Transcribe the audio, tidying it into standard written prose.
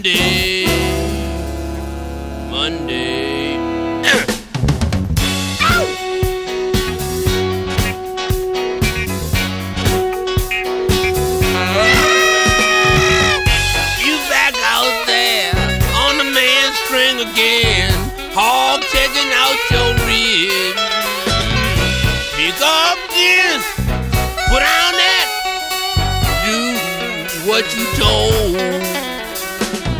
Monday, Monday. You back out there on the man string again, hog taking out your ribs. Pick up this, put on that, do what you told.